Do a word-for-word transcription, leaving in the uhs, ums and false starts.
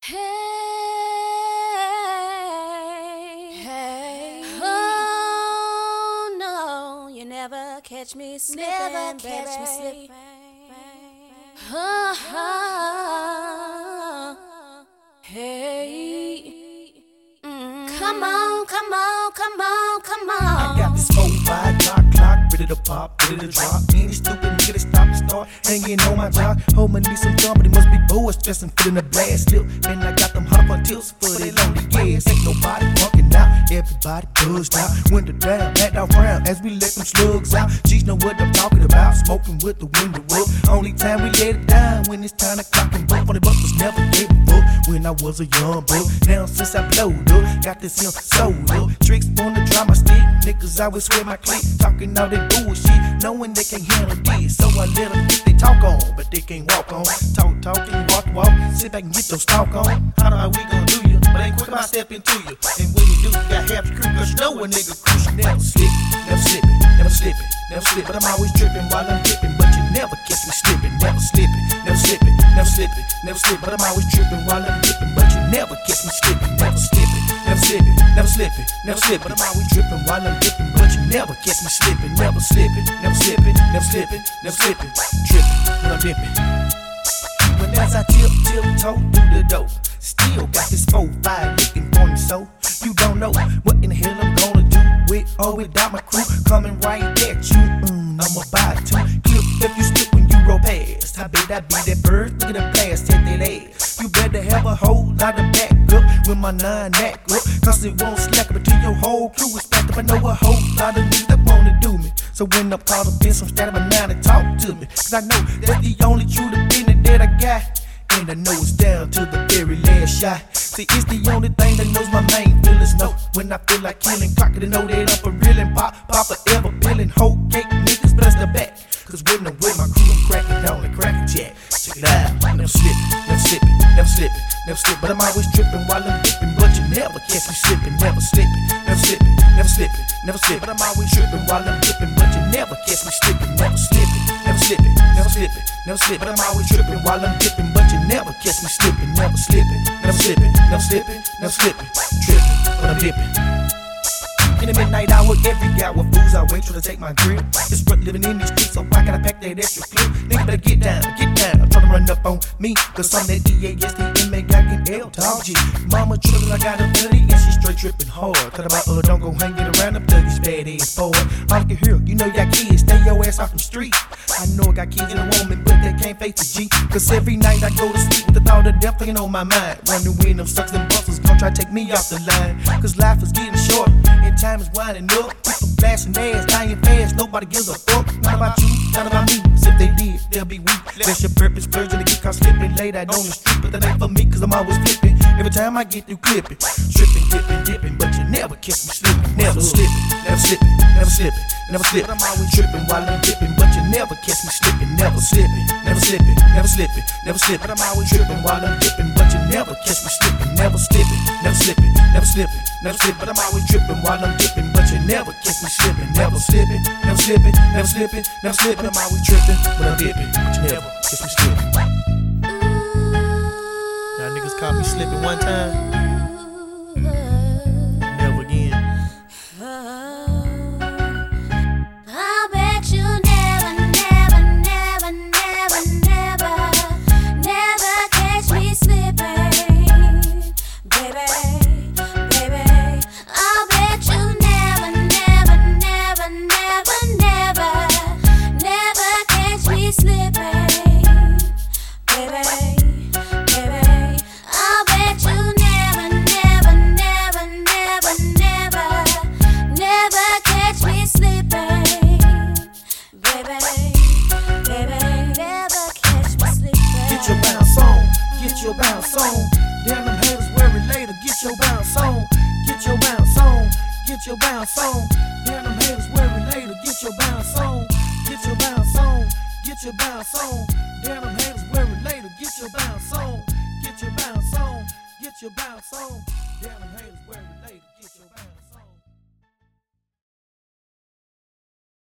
Hey, hey, oh no, you never catch me slipping, never catch baby. me slipping. Uh -huh. Hey, mm. Come on, come on, come on, come on. I got this four, five, clock, clock, ready to pop, ready to drop. Any stupid nigga to stop and start hanging on my job. Hold my knee some drum, but it must be boys stressing, feeling the blast slip. And I got them hot on tilts for they lonely gas. Ain't nobody walking out, everybody buzzed out. Window down, backed out round as we let them slugs out. G's know what I'm talking about, smoking with the window up. Only time we let it down when it's time to clock and vote. For the buck was never gave a fuck when I was a young buck. Now since I blowed up, got this him sold up. Tricks on the drum, my stick, niggas always swear my clique. Talking all that bullshit, knowing they can't handle this. So I let them get they talk on, but they can't walk on. Talk, talk, and walk, walk. Sit back and get those talk on. How do we gon' do you? But ain't quick about step into you. And when you do, you got half the crew, cause you know a nigga cruise. You never slip, never slippin', never slippin', never slip. But I'm always trippin' while I'm dippin'. But you never catch me slippin', never slippin', never slippin', never slippin', never slip. But I'm always trippin' while I'm dippin'. But you never catch me slippin', never slippin', never slippin', never slippin', never slip. But I'm always trippin' while I'm dippin'. But you never catch me slippin', never slippin', never slippin', never slippin', never slippin', trippin' when I'm dippin'. When as I tip, tiptoe through the door, still got this four, five looking for me, so you don't know what in the hell I'm gonna do with or without my crew coming right at you. Mm, I'm about to clip if you slip when you roll past. I bet I be that bird, look at the blast, hit that ass. You better have a whole lot of back up with my nine back up, cause it won't slack up until your whole crew is back up. I know a whole lot of niggas that wanna do me, so when I'm caught up in some static, I'm now to talk to me, cause I know that's the only true business that I got. And I know it's down to the very last shot. See, it's the only thing that knows my main feelings. Know when I feel like killing, clock it and know that I'm for real and pop, pop forever, peeling whole cake niggas, bless the back. Cause when I'm with my crew, I'm cracking down and cracking jack. Check it out, never slippin', never slippin', never slippin', never slippin'. But I'm always trippin' while I'm dippin'. But you never catch me slippin', never slippin', never slippin', never slippin', never slippin'. But I'm always trippin' while I'm dippin'. But you never catch me slippin', never slippin', never slippin', never slippin', never slippin'. But I'm always trippin' while I'm dippin'. But you never catch me slippin', never slippin', never slippin', never slippin', never slippin', trippin' when I'm dippin'. In the midnight hour, every hour, fools I wait till to take my grip. It's rough living in these streets, so why gotta pack that extra clip? Nigga better get down, get down, try to run up on me, cause I'm that D A S T M A got an L, dog G. Mama trippin', I got a buddy, and she straight trippin' hard. Tell about, uh, don't go hanging around them thuggies, bad ass boy. All I can hear, you know you got kids, stay your ass off the street. I know I got kids in a woman, but they can't face the G. Cause every night I go to sleep with the thought of death thinking on my mind. Running when them sucks and busters gon' try to take me off the line. Cause life is getting short, and time is winding up. People blasting ass, dying fast, nobody gives a fuck. Not about you, not about me, cause if they did, they'll be weak. That's your purpose, virgin to get caught slipping late out on the street. But that ain't for me, cause I'm always flipping. Every time I get through clipping, tripping, dipping, dipping. But you never catch me slipping, never slipping, never slipping, never slipping, never slipping. I'm always tripping while I'm dipping, but you never catch me slipping, never slipping, never slipping, never slipping, never slipping. But I'm always tripping while I'm dipping, but you never catch me slipping, never slipping, never slipping, never slipping, never slipping. But I'm always tripping while I'm dipping, but you never catch me slipping, never slipping, never slipping, never slipping, never slipping. I'm always tripping when I'm dipping, but you never catch me slipping. Y'all niggas caught me slipping one time, never again. I bet you never, never, never, never, never, never catch me slipping, baby, baby. I bet you never, never, never, never, never, never catch me slipping, baby, baby. I bet you never, never, never, never, never, never catch me slipping, baby, baby, never catch me slipping. Get your bounce on, get your bounce on. Damn them haters worry later, get your bounce on, get your bounce on, get your bounce on. Damn them haters worry later, get your bounce on, get your bounce on, get your bounce on. Damn them haters worry later, get your bounce on, get your bounce on, get your bounce on. Damn them haters worry later, get your bounce on.